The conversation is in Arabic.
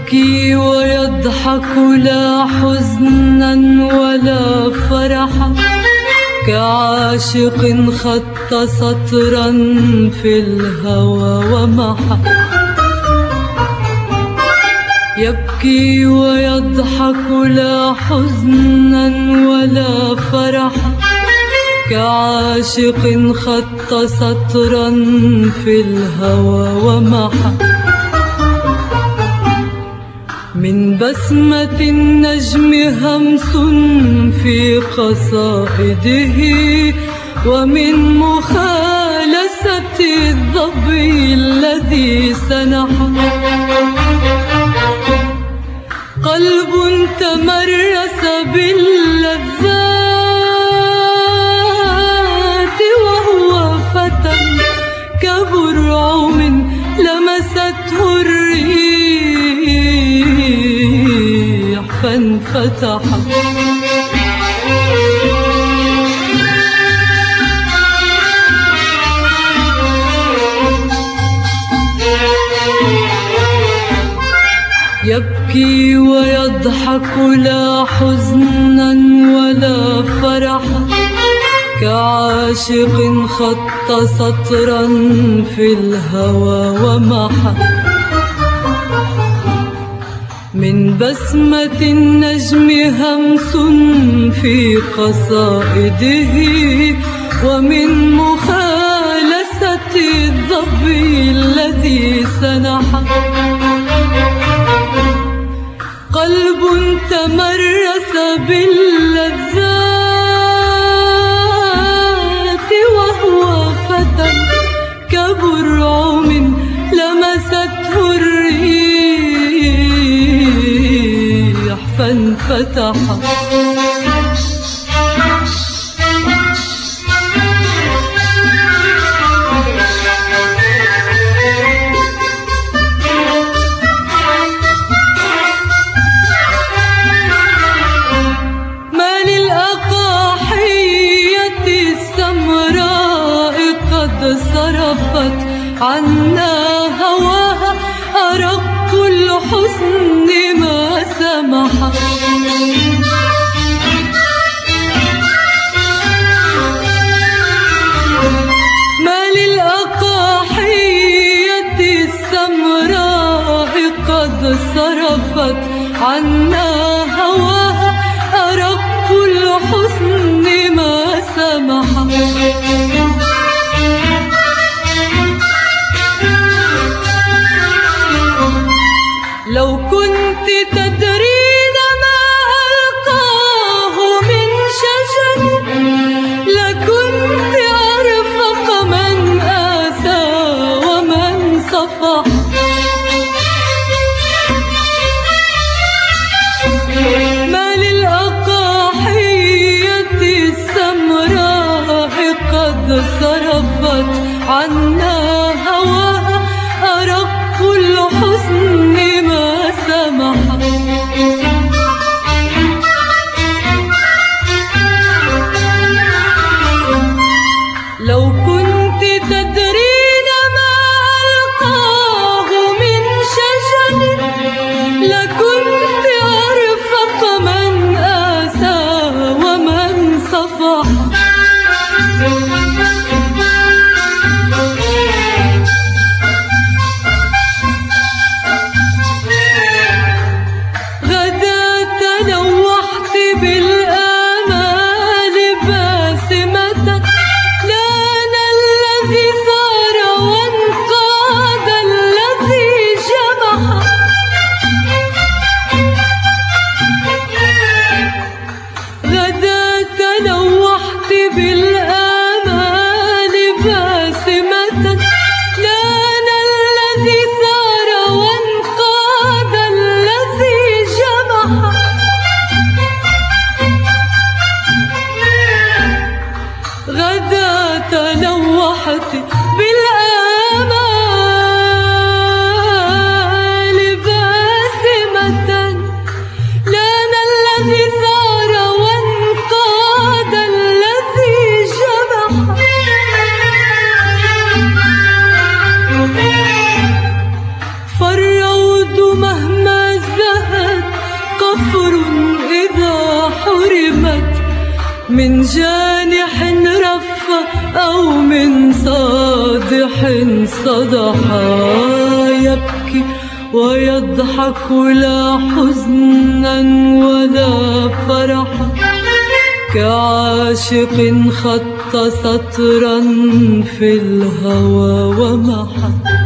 يبكي ويضحك لا حزنا ولا فرحا، كعاشق خط سطرا في الهوى ومحى. يبكي ويضحك لا حزنا ولا فرحا، كعاشق خط سطرا في الهوى ومحى. من بسمة النجم همس في قصائده، ومن مخالسة الظبي الذي سنحى. قلب تمرس باللذات وهو فتى، كبرعم لمسته الريح فانفتح. يبكي ويضحك لا حزنا ولا فرحا، كعاشق خط سطرا في الهوى ومحى. من بسمة النجم همس في قصائده، ومن مخالسة الظبي الذي سنحى. قلب تمرس باللذات وهو فتى، كبرعم لمسته الريح فانفتح. صرفت عنا هواها، أرق الحزن ما سمح. ما للأقاحية السمراء قد صرفت عنا هواها، أرق الحزن ما سمح. لو كنت تدرين ما ألقاه من شجر، لكنت أرفق من آسى ومن صفح. ما للأقاحية السمراء قد صرفت عنا هواها، أرق الحزن ما سمح. لو كنت تدرين ما ألقاه من شجر، لكنت أرفق من آسى ومن صفح. تنوحت بالآمال باسمة، لان الذي ثار وانقاد الذي جمع. من جانح رفة أو من صادح صدحا، يبكي ويضحك لا حزنا ولا فرحا، كعاشق خط سطرا في الهوى ومحا.